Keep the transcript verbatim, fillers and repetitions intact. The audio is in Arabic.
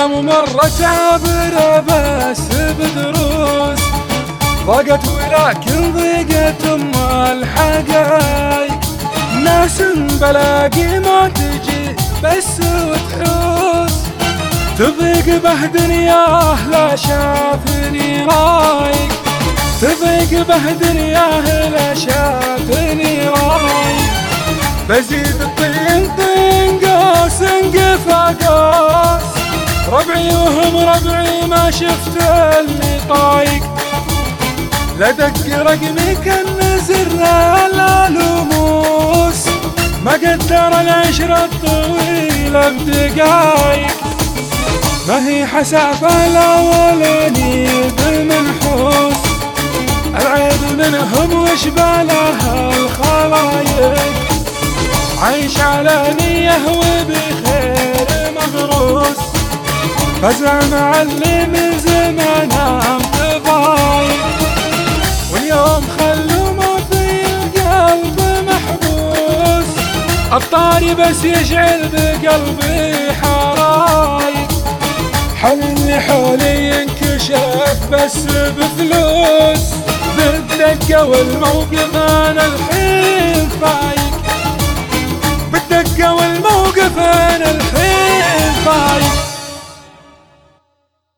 الايام مرت عابره بس بدروس، ضاقت ولكن ضيقت ام الحقايق، ناس بلاقي ما تجي بس وتحوس، تضيق به دنياه لا شافني رايق، تضيق به دنياه لا شافني رايق، بزيد الطين طين قاس انقفا قاس، ربعي وهم ربعي ما شفت اللي طايق، لدق رقمي كالنزر الالوموس، ما قدر العشرة الطويلة بدقايق، ما هي حسافة الاولاني بالمنحوس، العيب منهم وش بالها الخلايق، عايش على نية وبخير مغروس، فزع مع اللي من زمانه متضايق، واليوم خلوا ما في القلب محبوس، الطاري بس يشعل بقلبي حرايق، حل اللي حولي ينكشف بس بفلوس، بالدقة والموقف انا الحين فايق، بالدقة والموقف انا الحين فايق.